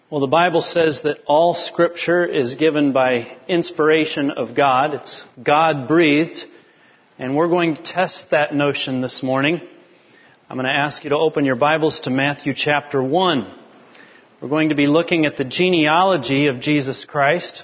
Well, the Bible says that all Scripture is given by inspiration of God. It's God-breathed. And we're going to test that notion this morning. I'm going to ask you to open your Bibles to Matthew chapter 1. We're going to be looking at the genealogy of Jesus Christ.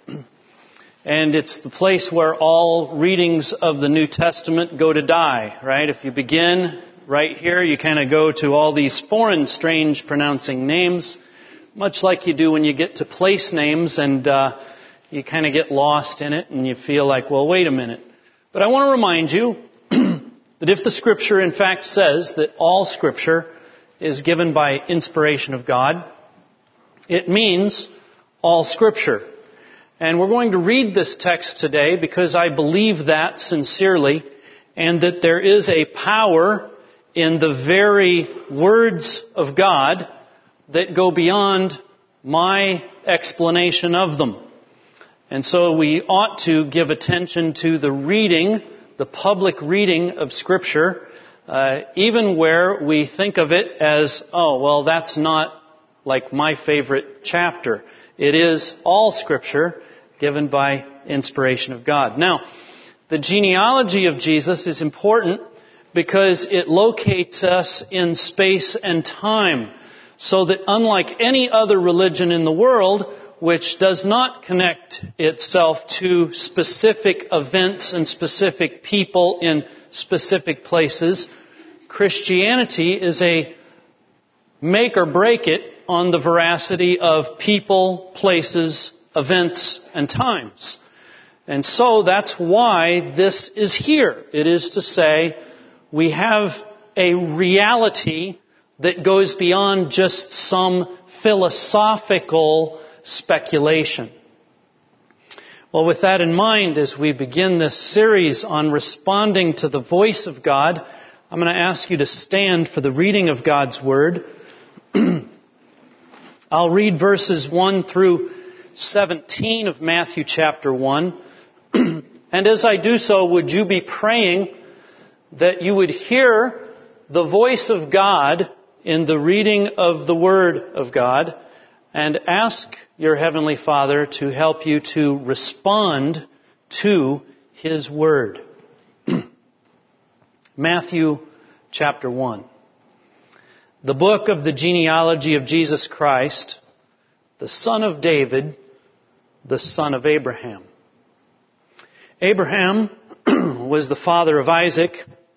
And it's the place where all readings of the New Testament go to die, right? If you begin right here, you kind of go to all these foreign, strange pronouncing names, much like you do when you get to place names and you kind of get lost in it and you feel like, well, wait a minute. But I want to remind you that if the Scripture in fact says that all Scripture is given by inspiration of God, it means all Scripture. And we're going to read this text today because I believe that sincerely, and that there is a power in the very words of God that go beyond my explanation of them. And so we ought to give attention to the reading, the public reading of Scripture, even where we think of it as, oh, well, that's not like my favorite chapter. It is all Scripture given by inspiration of God. Now, the genealogy of Jesus is important because it locates us in space and time, so that unlike any other religion in the world, which does not connect itself to specific events and specific people in specific places, Christianity is a make or break it on the veracity of people, places, events, and times. And so that's why this is here. It is to say, we have a reality that goes beyond just some philosophical speculation. Well, with that in mind, as we begin this series on responding to the voice of God, I'm going to ask you to stand for the reading of God's Word. I'll read verses 1 through 17 of Matthew chapter 1. And as I do so, would you be praying that you would hear the voice of God in the reading of the Word of God, and ask your Heavenly Father to help you to respond to His Word. Matthew chapter 1. The book of the genealogy of Jesus Christ, the son of David, the son of Abraham. Abraham was the father of Isaac,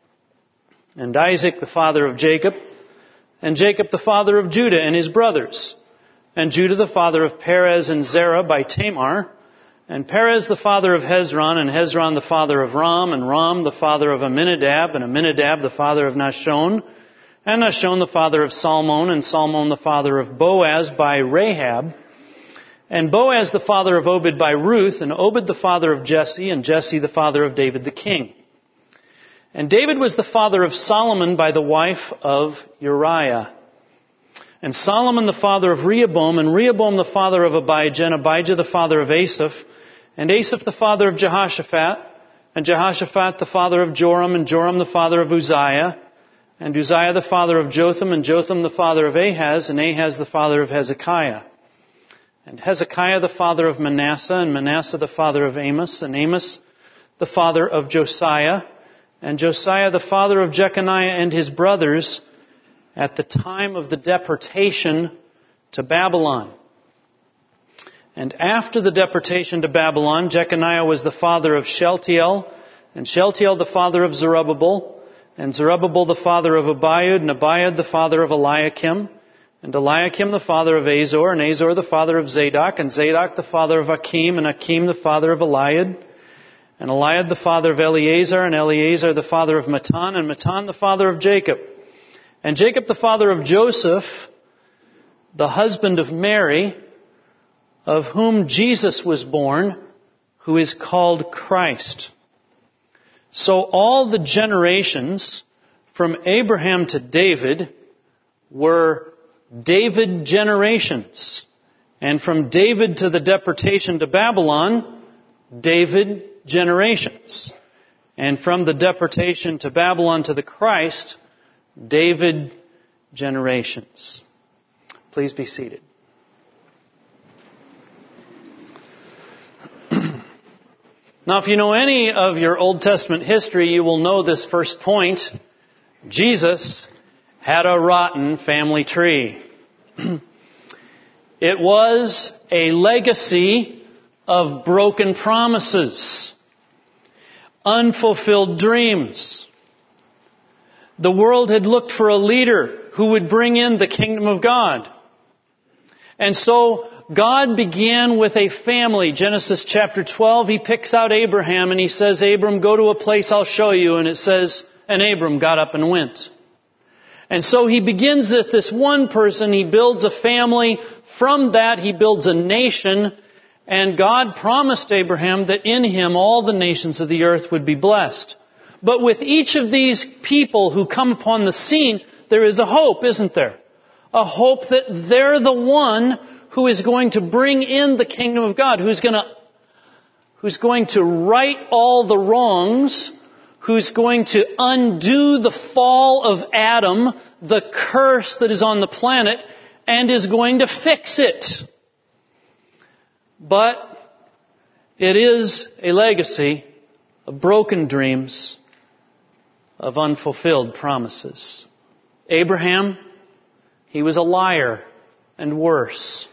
and Isaac the father of Jacob, and Jacob the father of Judah and his brothers, and Judah the father of Perez and Zerah by Tamar, and Perez the father of Hezron, and Hezron the father of Ram, and Ram the father of Amminadab, and Amminadab the father of Nahshon, and Nahshon the father of Salmon, and Salmon the father of Boaz by Rahab, and Boaz the father of Obed by Ruth, and Obed the father of Jesse, and Jesse the father of David the king. And David was the father of Solomon by the wife of Uriah. And Solomon the father of Rehoboam, and Rehoboam the father of Abijah, and Abijah the father of Asaph, and Asaph the father of Jehoshaphat, and Jehoshaphat the father of Joram, and Joram the father of Uzziah, and Uzziah the father of Jotham, and Jotham the father of Ahaz, and Ahaz the father of Hezekiah. And Hezekiah the father of Manasseh, and Manasseh the father of Amos, and Amos the father of Josiah, and Josiah the father of Jeconiah and his brothers at the time of the deportation to Babylon. And after the deportation to Babylon, Jeconiah was the father of Shealtiel, and Shealtiel the father of Zerubbabel, and Zerubbabel the father of Abiud, and Abiud the father of Eliakim, and Eliakim the father of Azor, and Azor the father of Zadok, and Zadok the father of Achim, and Achim the father of Eliud, and Eliud the father of Eleazar, and Eleazar the father of Matan, and Matan the father of Jacob, and Jacob the father of Joseph, the husband of Mary, of whom Jesus was born, who is called Christ. So all the generations from Abraham to David were David generations. And from David to the deportation to Babylon, David generations. And from the deportation to Babylon to the Christ, David generations. Please be seated. Now, if you know any of your Old Testament history, you will know this first point. Jesus had a rotten family tree. It was a legacy of broken promises, unfulfilled dreams. The world had looked for a leader who would bring in the kingdom of God. And so God began with a family. Genesis chapter 12, He picks out Abraham and He says, Abram, go to a place I'll show you. And it says, and Abram got up and went. And so He begins with this one person. He builds a family. From that, He builds a nation. And God promised Abraham that in him all the nations of the earth would be blessed. But with each of these people who come upon the scene, there is a hope, isn't there? A hope that they're the one who is going to bring in the kingdom of God, who's going to right all the wrongs, who's going to undo the fall of Adam, the curse that is on the planet, and is going to fix it. But it is a legacy of broken dreams, of unfulfilled promises. Abraham, he was a liar and worse.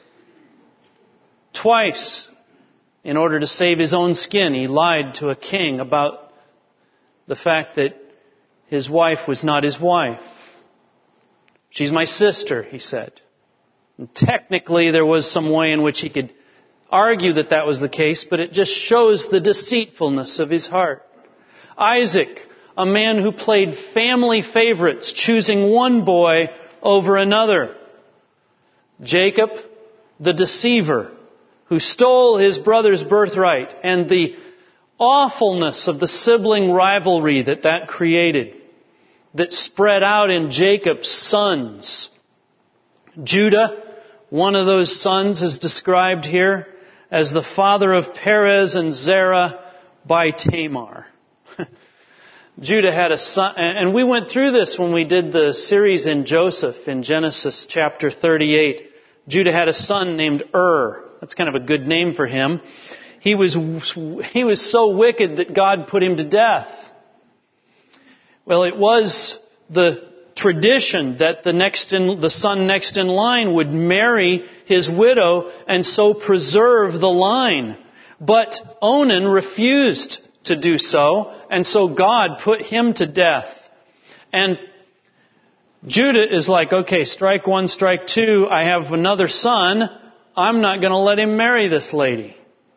Twice, in order to save his own skin, he lied to a king about the fact that his wife was not his wife. She's my sister, he said. And technically, there was some way in which he could argue that that was the case, but it just shows the deceitfulness of his heart. Isaac, a man who played family favorites, choosing one boy over another. Jacob, the deceiver, who stole his brother's birthright, and the awfulness of the sibling rivalry that created, that spread out in Jacob's sons. Judah, one of those sons, is described here as the father of Perez and Zerah by Tamar. Judah had a son, and we went through this when we did the series in Joseph in Genesis chapter 38. Judah had a son named That's kind of a good name for him. He was so wicked that God put him to death. Well, it was the tradition that the son next in line would marry his widow and so preserve the line. But Onan refused to do so, and so God put him to death. And Judah is like, okay, strike one, strike two, I have another son, I'm not going to let him marry this lady.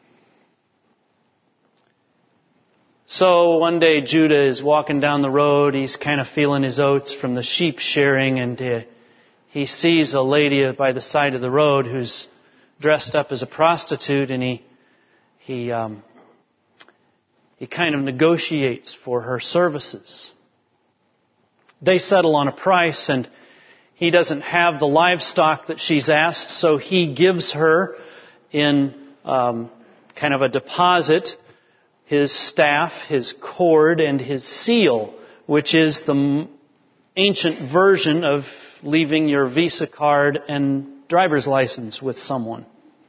So one day Judah is walking down the road, he's kind of feeling his oats from the sheep shearing, and he sees a lady by the side of the road who's dressed up as a prostitute, and he kind of negotiates for her services. They settle on a price, and he doesn't have the livestock that she's asked, so he gives her in kind of a deposit his staff, his cord, and his seal, which is the ancient version of leaving your Visa card and driver's license with someone.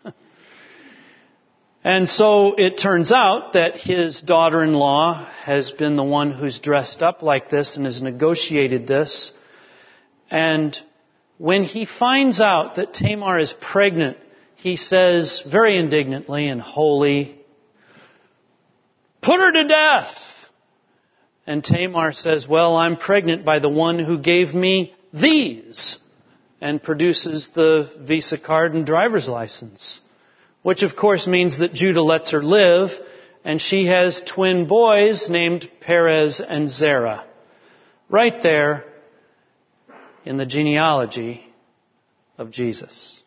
And so it turns out that his daughter-in-law has been the one who's dressed up like this and has negotiated this. And when he finds out that Tamar is pregnant, he says very indignantly and wholly, "Put her to death!" And Tamar says, "Well, I'm pregnant by the one who gave me these," and produces the Visa card and driver's license. Which of course means that Judah lets her live, and she has twin boys named Perez and Zerah. Right there in the genealogy of Jesus.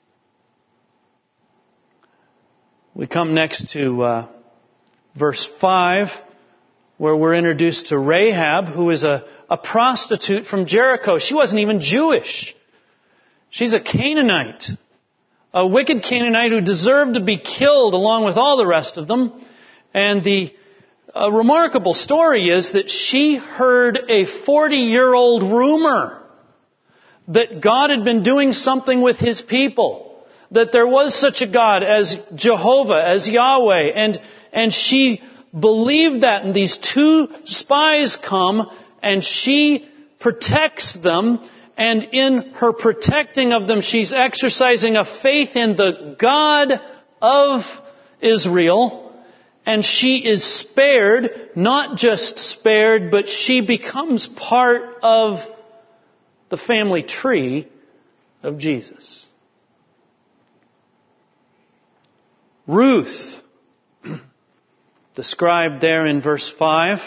We come next to verse 5, where we're introduced to Rahab, who is a prostitute from Jericho. She wasn't even Jewish. She's a Canaanite. A wicked Canaanite who deserved to be killed along with all the rest of them. And the remarkable story is that she heard a 40-year-old rumor that God had been doing something with His people, that there was such a God as Jehovah, as Yahweh, and she believed that, and these two spies come, and she protects them, and in her protecting of them, she's exercising a faith in the God of Israel, and she is spared, not just spared, but she becomes part of the family tree of Jesus. Ruth, described there in verse 5.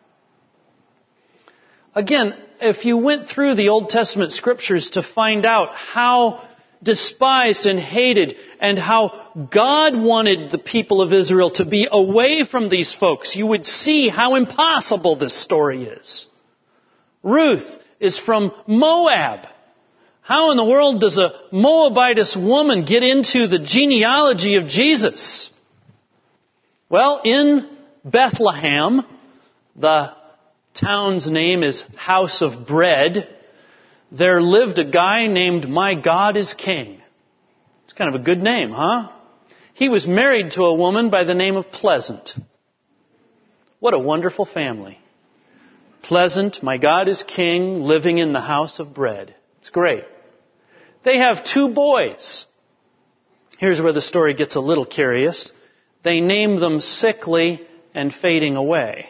Again, if you went through the Old Testament scriptures to find out how despised and hated and how God wanted the people of Israel to be away from these folks, you would see how impossible this story is. Ruth is from Moab. How in the world does a Moabitess woman get into the genealogy of Jesus? Well, in Bethlehem, the town's name is House of Bread, there lived a guy named My God is King. It's kind of a good name, huh? He was married to a woman by the name of Pleasant. What a wonderful family. Pleasant, My God is King, living in the House of Bread. It's great. They have two boys. Here's where the story gets a little curious. They name them Sickly and Fading Away.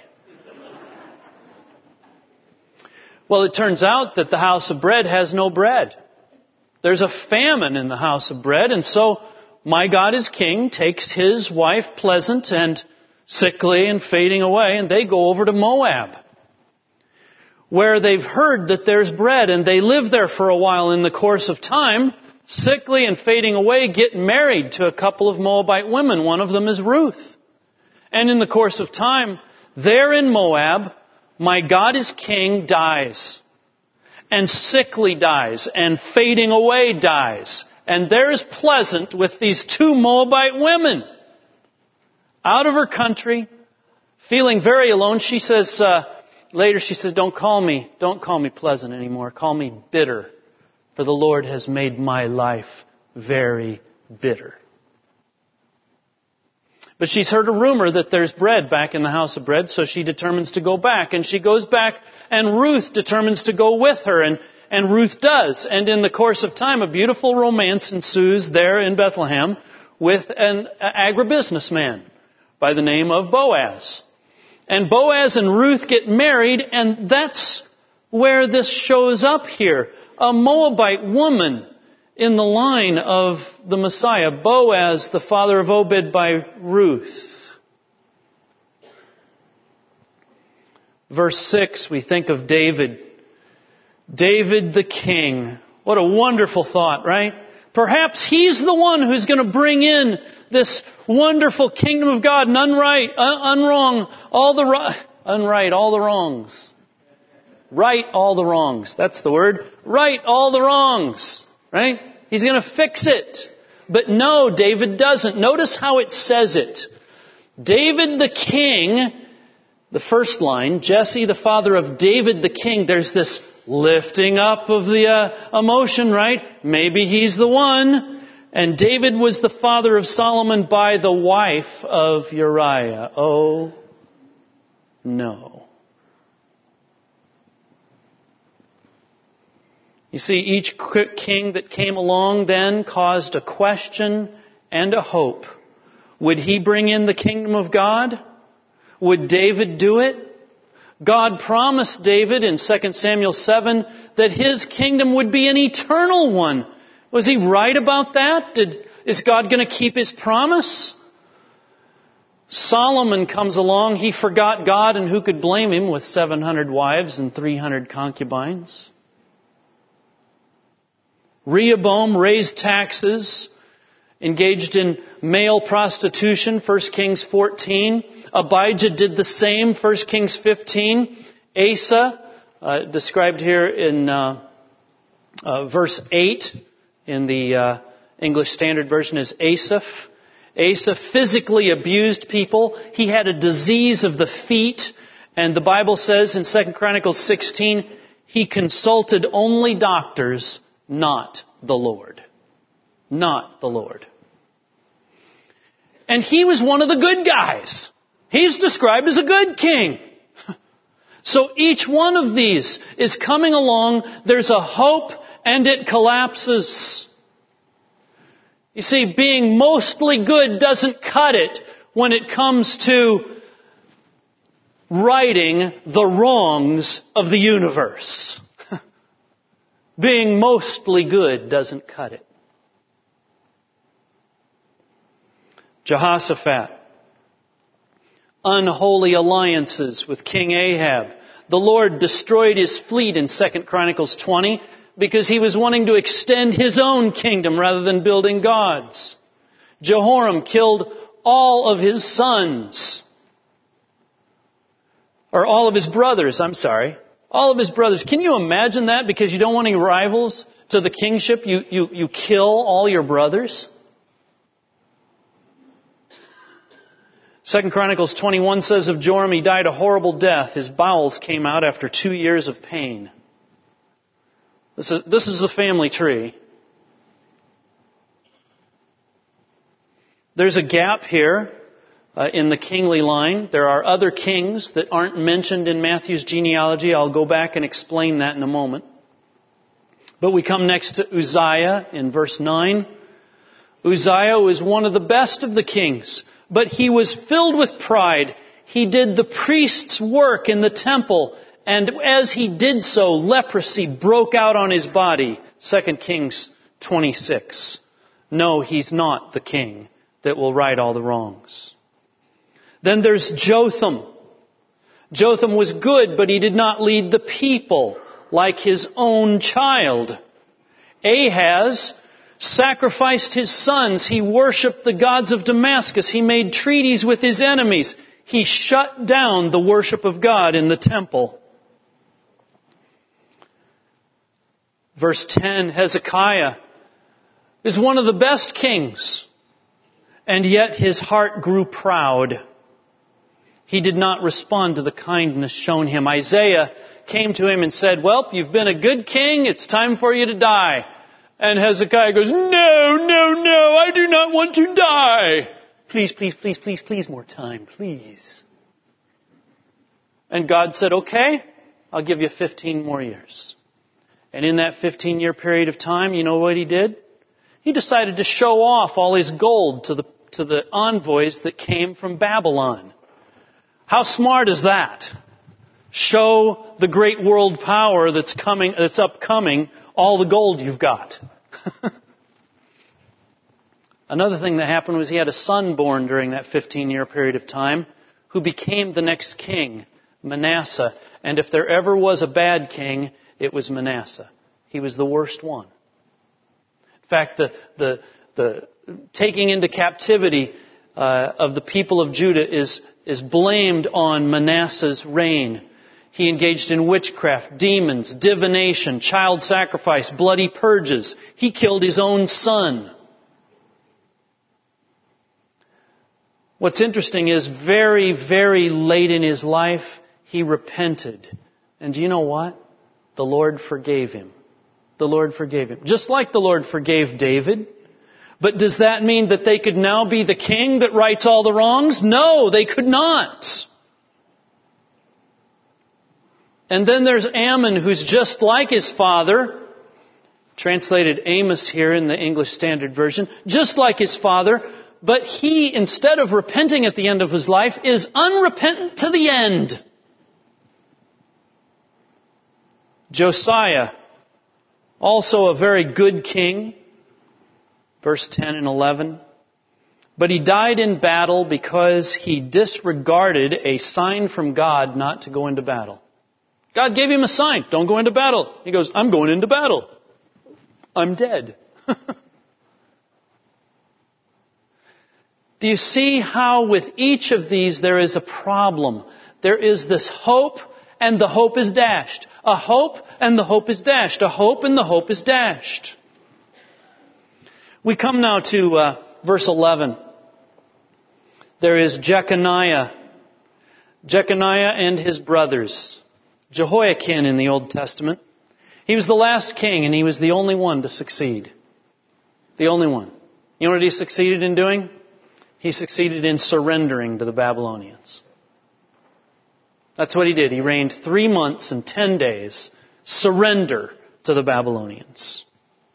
Well, it turns out that the House of Bread has no bread. There's a famine in the House of Bread, and so My God is King takes his wife Pleasant and Sickly and Fading Away, and they go over to Moab, where they've heard that there's bread, and they live there for a while. In the course of time, Sickly and Fading Away get married to a couple of Moabite women. One of them is Ruth. And in the course of time, there in Moab, My God is King dies. And Sickly dies. And Fading Away dies. And there's Pleasant with these two Moabite women. Out of her country, feeling very alone. She says, later she says, don't call me Pleasant anymore. Call me Bitter. For the Lord has made my life very bitter. But she's heard a rumor that there's bread back in the House of Bread, so she determines to go back. And she goes back, and Ruth determines to go with her, and Ruth does. And in the course of time, a beautiful romance ensues there in Bethlehem with an agribusinessman by the name of Boaz. And Boaz and Ruth get married, and that's where this shows up here. A Moabite woman in the line of the Messiah. Boaz, the father of Obed by Ruth. Verse 6, we think of David. David the king. What a wonderful thought, right? Perhaps he's the one who's going to bring in this wonderful kingdom of God and unright all the wrongs. Right all the wrongs. That's the word. Right all the wrongs. Right? He's going to fix it. But no, David doesn't. Notice how it says it. David the king, the first line, Jesse the father of David the king, there's this lifting up of the emotion, right? Maybe he's the one. And David was the father of Solomon by the wife of Uriah. Oh, no. You see, each king that came along then caused a question and a hope. Would he bring in the kingdom of God? Would David do it? God promised David in 2 Samuel 7 that his kingdom would be an eternal one. Was he right about that? Is God going to keep his promise? Solomon comes along. He forgot God, and who could blame him with 700 wives and 300 concubines? Rehoboam raised taxes, engaged in male prostitution, 1 Kings 14. Abijah did the same, 1 Kings 15. Asa, described here in verse 8 in the English Standard Version as Asaph. Asa physically abused people. He had a disease of the feet. And the Bible says in 2 Chronicles 16, he consulted only doctors, not the Lord. Not the Lord. And he was one of the good guys. He's described as a good king. So each one of these is coming along. There's a hope and it collapses. You see, being mostly good doesn't cut it when it comes to righting the wrongs of the universe. Being mostly good doesn't cut it. Jehoshaphat. Unholy alliances with King Ahab. The Lord destroyed his fleet in 2 Chronicles 20 because he was wanting to extend his own kingdom rather than building God's. Jehoram killed all of his sons. Or all of his brothers, All of his brothers. Can you imagine that? Because you don't want any rivals to the kingship, you kill all your brothers? 2 Chronicles 21 says of Joram, he died a horrible death. His bowels came out after 2 years of pain. This is the family tree. There's a gap here in the kingly line. There are other kings that aren't mentioned in Matthew's genealogy. I'll go back and explain that in a moment. But we come next to Uzziah in verse 9. Uzziah was one of the best of the kings, but he was filled with pride. He did the priest's work in the temple, and as he did so, leprosy broke out on his body. 2 Kings 26. No, he's not the king that will right all the wrongs. Then there's Jotham. Jotham was good, but he did not lead the people like his own child. Ahaz sacrificed his sons. He worshipped the gods of Damascus. He made treaties with his enemies. He shut down the worship of God in the temple. Verse 10, Hezekiah is one of the best kings, and yet his heart grew proud. He did not respond to the kindness shown him. Isaiah came to him and said, well, you've been a good king. It's time for you to die. And Hezekiah goes, no, I do not want to die. Please, more time, please. And God said, okay, I'll give you 15 more years. And in that 15-year period of time, you know what he did? He decided to show off all his gold to the envoys that came from Babylon. How smart is that? Show the great world power that's upcoming, all the gold you've got. Another thing that happened was he had a son born during that 15-year period of time who became the next king, Manasseh. And if there ever was a bad king, it was Manasseh. He was the worst one. In fact, the taking into captivity of the people of Judah is blamed on Manasseh's reign. He engaged in witchcraft, demons, divination, child sacrifice, bloody purges. He killed his own son. What's interesting is very, very late in his life, he repented. And do you know what? The Lord forgave him. The Lord forgave him. Just like the Lord forgave David. But does that mean that they could now be the king that rights all the wrongs? No, they could not. And then there's Ammon, who's just like his father. Translated Amos here in the English Standard Version. Just like his father. But he, instead of repenting at the end of his life, is unrepentant to the end. Josiah, also a very good king. Verse 10 and 11. But he died in battle because he disregarded a sign from God not to go into battle. God gave him a sign. Don't go into battle. He goes, I'm going into battle. I'm dead. Do you see how with each of these there is a problem? There is this hope and the hope is dashed. A hope and the hope is dashed. A hope and the hope is dashed. We come now to verse 11. There is Jeconiah. Jeconiah and his brothers. Jehoiakim in the Old Testament. He was the last king and he was the only one to succeed. The only one. You know what he succeeded in doing? He succeeded in surrendering to the Babylonians. That's what he did. He reigned 3 months and 10 days. Surrender to the Babylonians.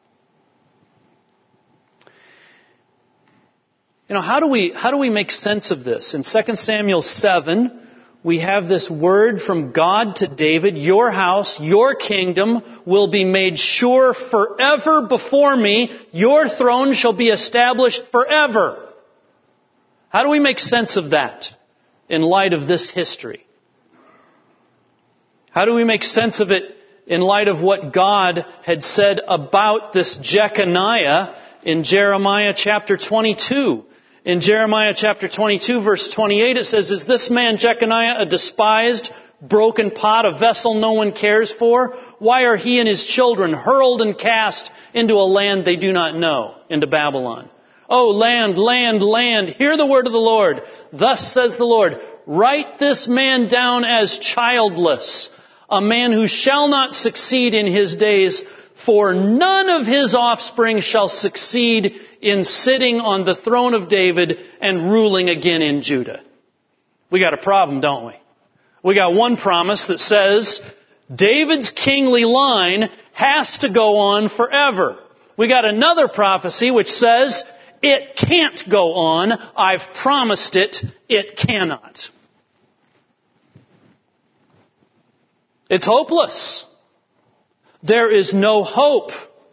How do we make sense of this? In 2 Samuel 7, we have this word from God to David, your house, your kingdom will be made sure forever before me. Your throne shall be established forever. How do we make sense of that in light of this history? How do we make sense of it in light of what God had said about this Jeconiah in Jeremiah chapter 22? In Jeremiah chapter 22, verse 28, it says, "Is this man Jeconiah a despised, broken pot, a vessel no one cares for? Why are he and his children hurled and cast into a land they do not know, into Babylon? Oh, land, land, land, hear the word of the Lord. Thus says the Lord, write this man down as childless, a man who shall not succeed in his days, for none of his offspring shall succeed in sitting on the throne of David and ruling again in Judah." We got a problem, don't we? We got one promise that says David's kingly line has to go on forever. We got another prophecy which says it can't go on. I've promised it. It cannot. It's hopeless. There is no hope.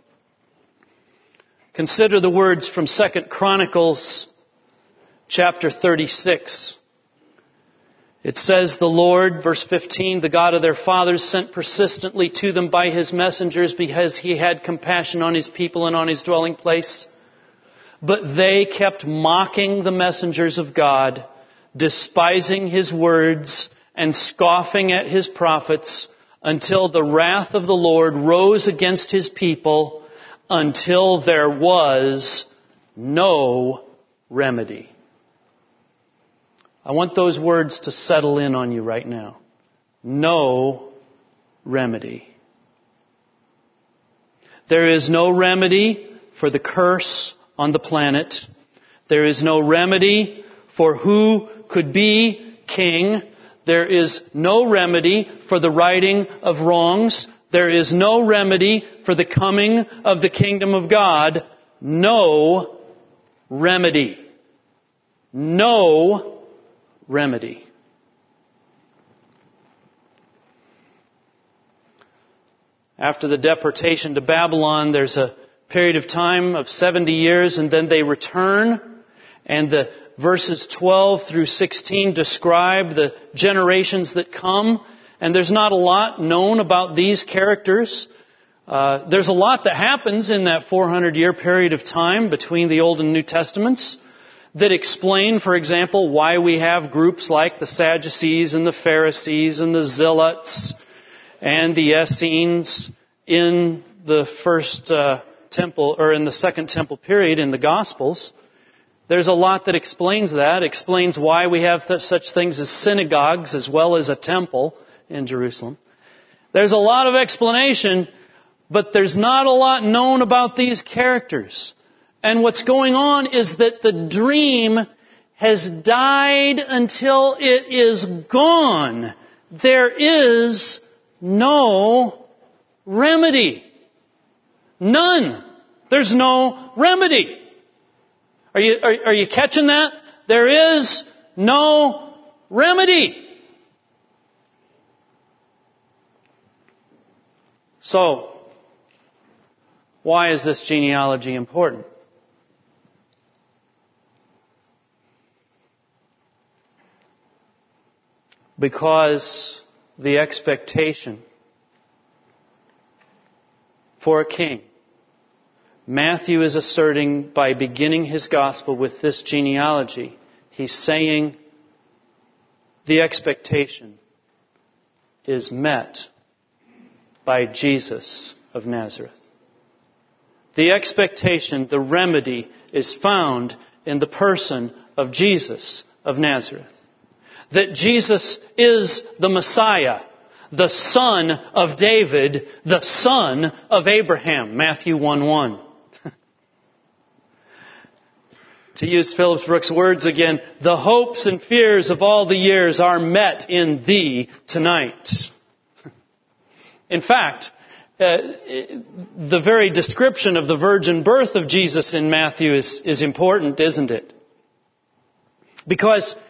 Consider the words from 2 Chronicles chapter 36. It says, "The Lord," verse 15, "the God of their fathers sent persistently to them by His messengers because He had compassion on His people and on His dwelling place. But they kept mocking the messengers of God, despising His words and scoffing at His prophets, until the wrath of the Lord rose against His people, until there was no remedy." I want those words to settle in on you right now. No remedy. There is no remedy for the curse on the planet. There is no remedy for who could be king. There is no remedy for the righting of wrongs. There is no remedy for the coming of the kingdom of God. No remedy. No remedy. After the deportation to Babylon, there's a period of time of 70 years, and then they return, and the verses 12 through 16 describe the generations that come, and there's not a lot known about these characters. There's a lot that happens in that 400-year period of time between the Old and New Testaments that explain, for example, why we have groups like the Sadducees and the Pharisees and the Zealots and the Essenes in the first temple, or in the second temple period in the Gospels. There's a lot that explains that. Explains why we have such things as synagogues as well as a temple in Jerusalem. There's a lot of explanation, but there's not a lot known about these characters. And what's going on is that the dream has died until it is gone. There is no remedy. None. There's no remedy. Are you catching that? There is no remedy. So, why is this genealogy important? Because the expectation for a king, Matthew is asserting by beginning his gospel with this genealogy, he's saying the expectation is met by Jesus of Nazareth. The expectation, the remedy, is found in the person of Jesus of Nazareth. That Jesus is the Messiah, the Son of David, the Son of Abraham. Matthew 1:1. To use Phillips Brooks' words again, the hopes and fears of all the years are met in Thee tonight. In fact, the very description of the virgin birth of Jesus in Matthew is important, isn't it? Because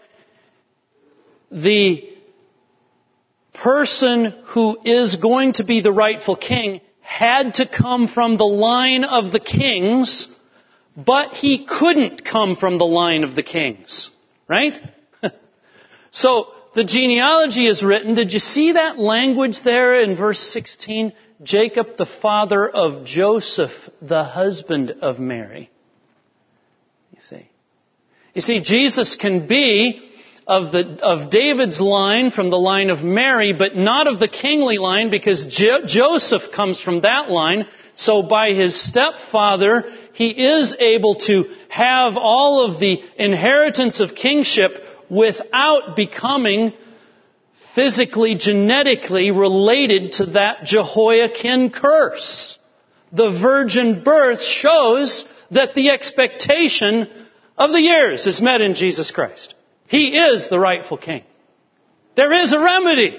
the person who is going to be the rightful king had to come from the line of the kings, but he couldn't come from the line of the kings. Right? So, the genealogy is written. Did you see that language there in verse 16? Jacob, the father of Joseph, the husband of Mary. You see, Jesus can be of David's line, from the line of Mary, but not of the kingly line, because Joseph comes from that line. So by his stepfather, he is able to have all of the inheritance of kingship without becoming physically, genetically related to that Jehoiakim curse. The virgin birth shows that the expectation of the years is met in Jesus Christ. He is the rightful king. There is a remedy.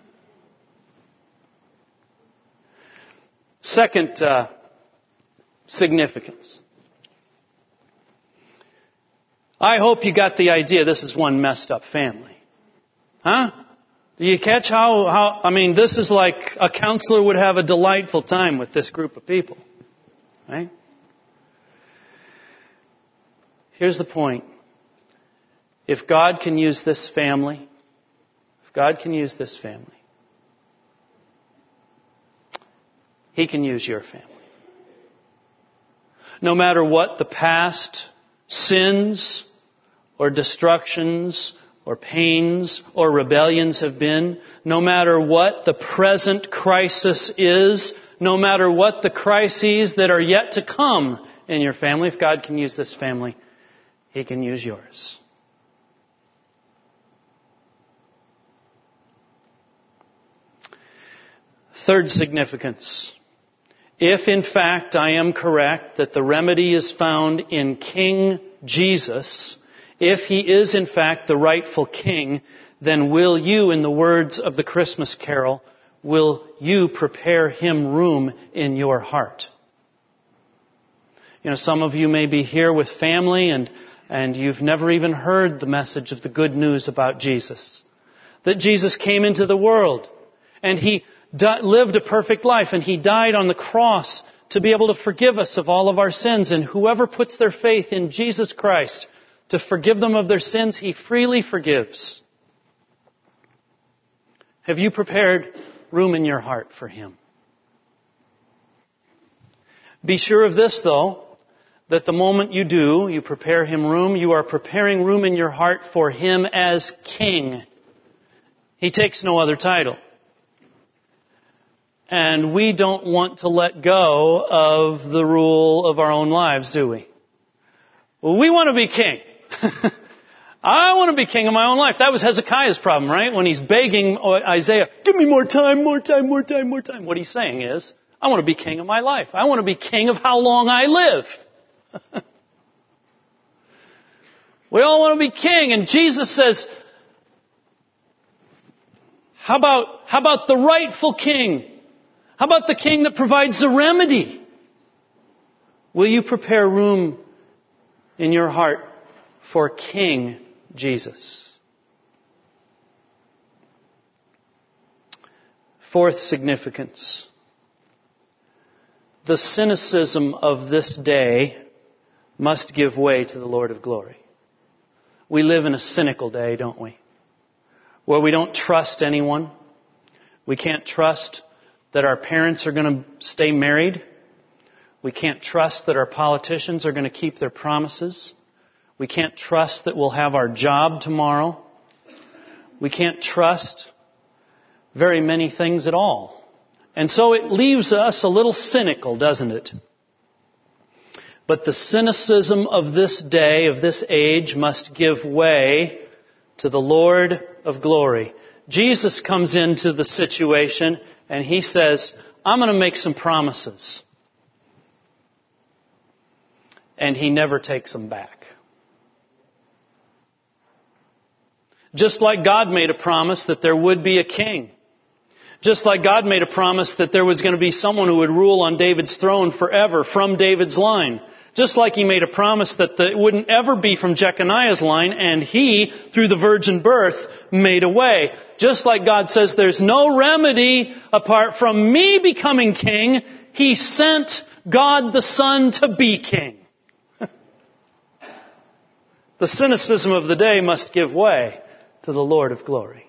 Second significance. I hope you got the idea this is one messed up family. Huh? Do you catch how, this is like a counselor would have a delightful time with this group of people. Right? Here's the point. If God can use this family, He can use your family. No matter what the past sins or destructions or pains or rebellions have been, no matter what the present crisis is, no matter what the crises that are yet to come in your family, if God can use this family, He can use yours. Third significance. If in fact I am correct that the remedy is found in King Jesus, if He is in fact the rightful king, then will you, in the words of the Christmas carol, will you prepare Him room in your heart? Some of you may be here with family and you've never even heard the message of the good news about Jesus. That Jesus came into the world and He lived a perfect life, and He died on the cross to be able to forgive us of all of our sins. And whoever puts their faith in Jesus Christ to forgive them of their sins, He freely forgives. Have you prepared room in your heart for Him? Be sure of this, though, that the moment you do, you prepare Him room, you are preparing room in your heart for Him as King. He takes no other title. And we don't want to let go of the rule of our own lives, do we? Well, we want to be king. I want to be king of my own life. That was Hezekiah's problem, right? When he's begging Isaiah, give me more time, more time, more time, more time. What he's saying is, I want to be king of my life. I want to be king of how long I live. We all want to be king. And Jesus says, how about the rightful king? How about the king that provides the remedy? Will you prepare room in your heart for King Jesus? Fourth significance. The cynicism of this day must give way to the Lord of glory. We live in a cynical day, don't we? Where we don't trust anyone. We can't trust that our parents are going to stay married. We can't trust that our politicians are going to keep their promises. We can't trust that we'll have our job tomorrow. We can't trust very many things at all. And so it leaves us a little cynical, doesn't it? But the cynicism of this day, of this age, must give way to the Lord of glory. Jesus comes into the situation and He says, I'm going to make some promises. And He never takes them back. Just like God made a promise that there would be a king. Just like God made a promise that there was going to be someone who would rule on David's throne forever from David's line. Just like He made a promise that it wouldn't ever be from Jeconiah's line, and He, through the virgin birth, made a way. Just like God says there's no remedy apart from Me becoming king, He sent God the Son to be king. The cynicism of the day must give way to the Lord of glory.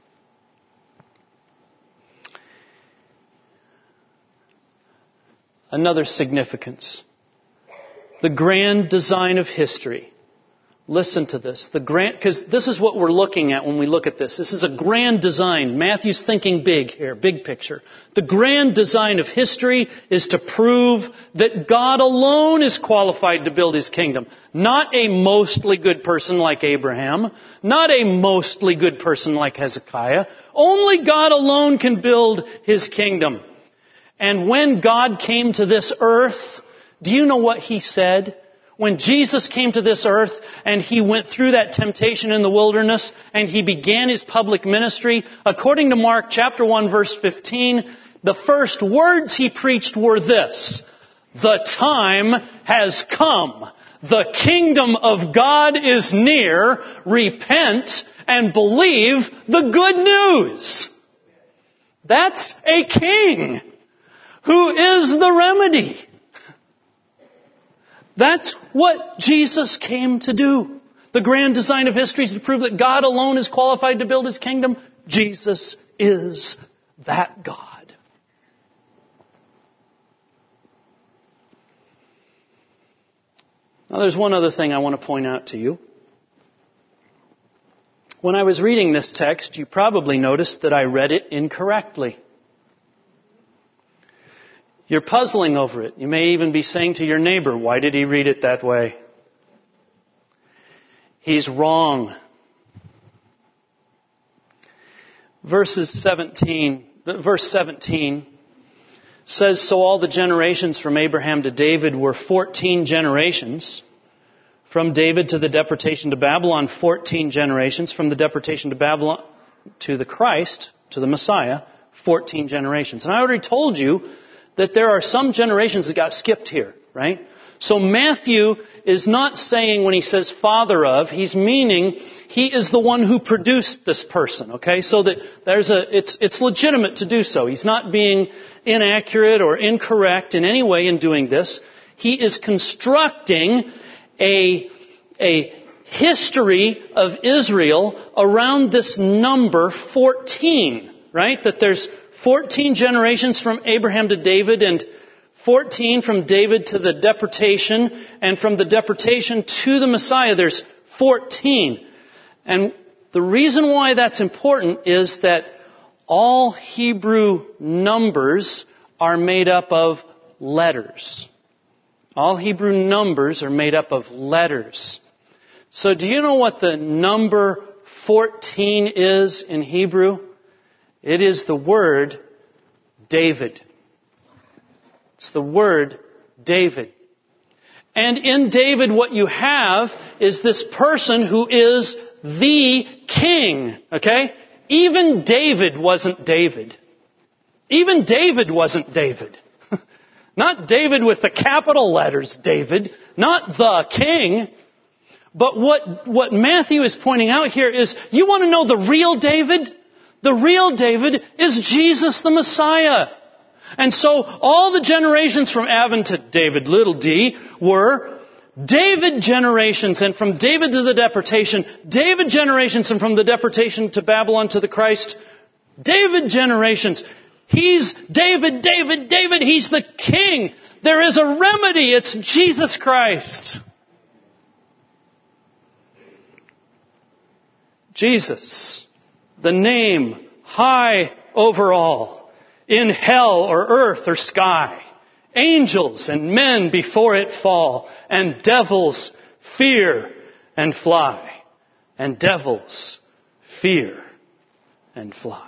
Another significance. The grand design of history. Listen to this. Because this is what we're looking at when we look at this. This is a grand design. Matthew's thinking big here, big picture. The grand design of history is to prove that God alone is qualified to build His kingdom. Not a mostly good person like Abraham. Not a mostly good person like Hezekiah. Only God alone can build His kingdom. And when God came to this earth, do you know what He said? When Jesus came to this earth and He went through that temptation in the wilderness and He began His public ministry, according to Mark chapter 1 verse 15, the first words He preached were this: "The time has come. The kingdom of God is near. Repent and believe the good news." That's a king who is the remedy. That's what Jesus came to do. The grand design of history is to prove that God alone is qualified to build His kingdom. Jesus is that God. Now there's one other thing I want to point out to you. When I was reading this text, you probably noticed that I read it incorrectly. You're puzzling over it. You may even be saying to your neighbor, "Why did he read it that way?" He's wrong. Verse 17 says, "So all the generations from Abraham to David were 14 generations. From David to the deportation to Babylon, 14 generations. From the deportation to Babylon to the Christ, to the Messiah, 14 generations." And I already told you that there are some generations that got skipped here, right? So Matthew is not saying when he says father of, he's meaning he is the one who produced this person, okay? So that it's legitimate to do so. He's not being inaccurate or incorrect in any way in doing this. He is constructing a history of Israel around this number 14, right? That there's 14 generations from Abraham to David, and 14 from David to the deportation, and from the deportation to the Messiah, there's 14. And the reason why that's important is that all Hebrew numbers are made up of letters. All Hebrew numbers are made up of letters. So do you know what the number 14 is in Hebrew? It is the word David. It's the word David. And in David what you have is this person who is the king. Okay? Even David wasn't David. Even David wasn't David. Not David with the capital letters David. Not the king. But what Matthew is pointing out here is, you want to know the real David? The real David is Jesus the Messiah. And so all the generations from Adam to David, little d, were David generations. And from David to the deportation, David generations. And from the deportation to Babylon to the Christ, David generations. He's David, David, David. He's the king. There is a remedy. It's Jesus Christ. Jesus, the name high over all, in hell or earth or sky, angels and men before it fall, and devils fear and fly, and devils fear and fly.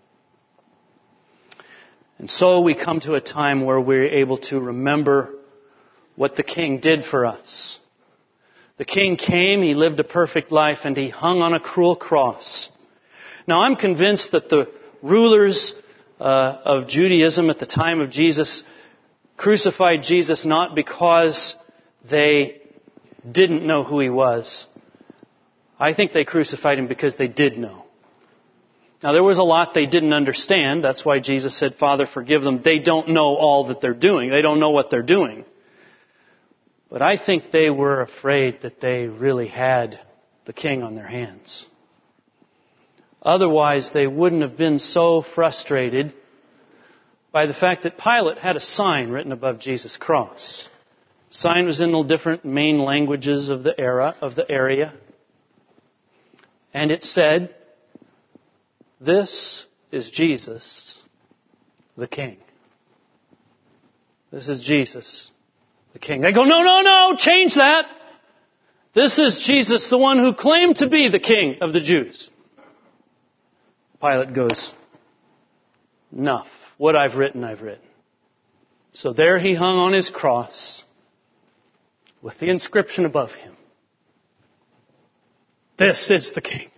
And so we come to a time where we're able to remember what the King did for us. The King came, He lived a perfect life, and He hung on a cruel cross. Now, I'm convinced that the rulers of Judaism at the time of Jesus crucified Jesus not because they didn't know who He was. I think they crucified Him because they did know. Now, there was a lot they didn't understand. That's why Jesus said, Father, forgive them. They don't know all that they're doing. They don't know what they're doing. But I think they were afraid that they really had the King on their hands. Otherwise, they wouldn't have been so frustrated by the fact that Pilate had a sign written above Jesus' cross. The sign was in the different main languages of the area. And it said, "This is Jesus, the King." This is Jesus, the King. They go, no, change that. This is Jesus, the one who claimed to be the King of the Jews. Pilate goes, enough. What I've written, I've written. So there He hung on His cross with the inscription above Him. This is the King.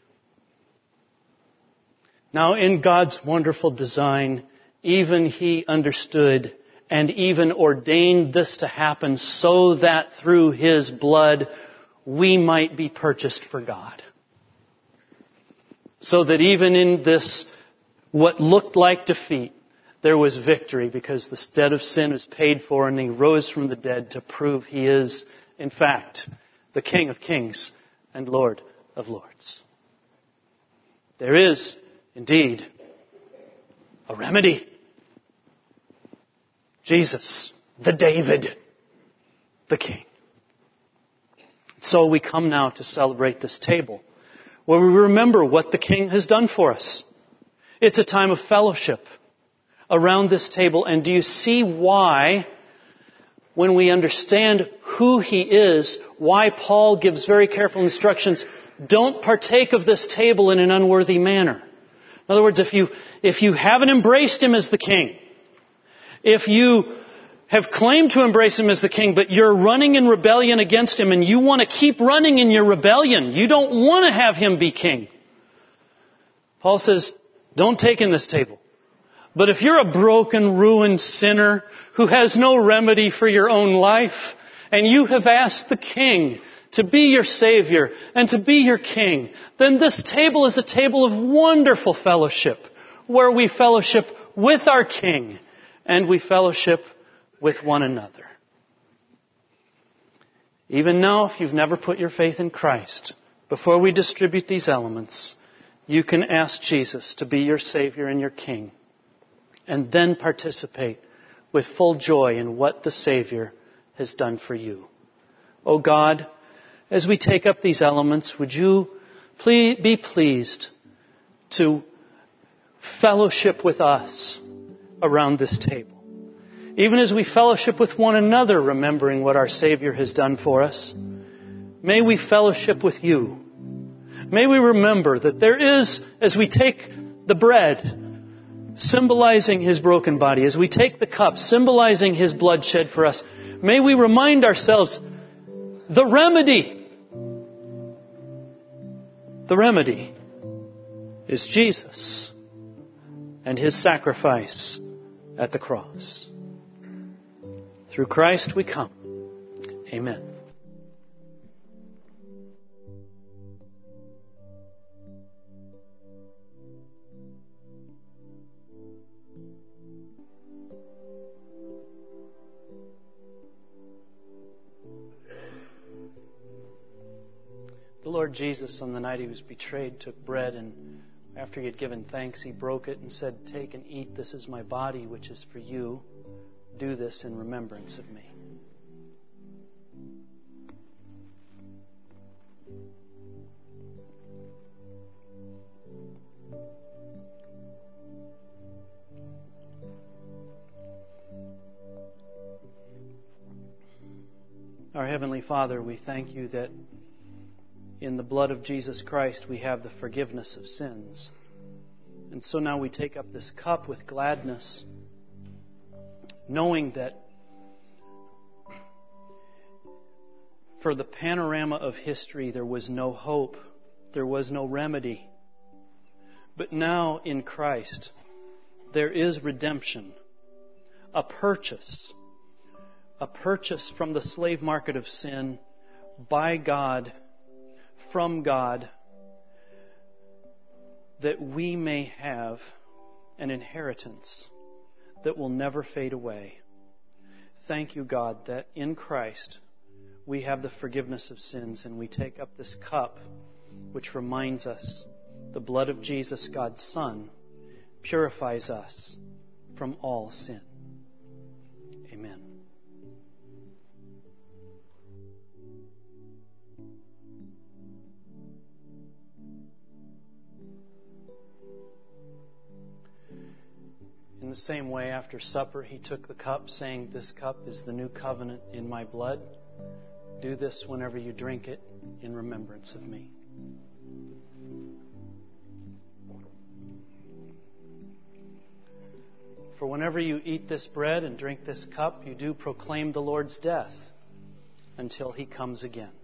Now, in God's wonderful design, even He understood and even ordained this to happen so that through His blood we might be purchased for God. So that even in this, what looked like defeat, there was victory because the debt of sin was paid for and He rose from the dead to prove He is, in fact, the King of Kings and Lord of Lords. There is, indeed, a remedy. Jesus, the David, the King. So we come now to celebrate this table, where we remember what the King has done for us. It's a time of fellowship around this table. And do you see why, when we understand who He is, why Paul gives very careful instructions, don't partake of this table in an unworthy manner. In other words, if you haven't embraced Him as the King, if you have claimed to embrace Him as the King, but you're running in rebellion against Him and you want to keep running in your rebellion, you don't want to have Him be King, Paul says, don't take in this table. But if you're a broken, ruined sinner who has no remedy for your own life, and you have asked the King to be your Savior and to be your King, then this table is a table of wonderful fellowship, where we fellowship with our King and we fellowship with one another. Even now, if you've never put your faith in Christ, before we distribute these elements, you can ask Jesus to be your Savior and your King, and then participate with full joy in what the Savior has done for you. Oh God, as we take up these elements, would you be pleased to fellowship with us around this table? Even as we fellowship with one another, remembering what our Savior has done for us, may we fellowship with you. May we remember that there is, as we take the bread, symbolizing His broken body, as we take the cup, symbolizing His blood shed for us, may we remind ourselves, the remedy is Jesus and His sacrifice at the cross. Through Christ we come. Amen. The Lord Jesus, on the night He was betrayed, took bread, and after He had given thanks, He broke it and said, "Take and eat. This is my body, which is for you. Do this in remembrance of me." Our Heavenly Father, we thank You that in the blood of Jesus Christ we have the forgiveness of sins. And so now we take up this cup with gladness, knowing that For the panorama of history, there was no hope. There was no remedy. But now in Christ, there is redemption, a purchase from the slave market of sin by God, from God, that we may have an inheritance that will never fade away. Thank you, God, that in Christ we have the forgiveness of sins, and we take up this cup which reminds us the blood of Jesus, God's Son, purifies us from all sin. Amen. In the same way, after supper, he took the cup, saying, "This cup is the new covenant in my blood. Do this whenever you drink it in remembrance of me." For whenever you eat this bread and drink this cup, you do proclaim the Lord's death until he comes again.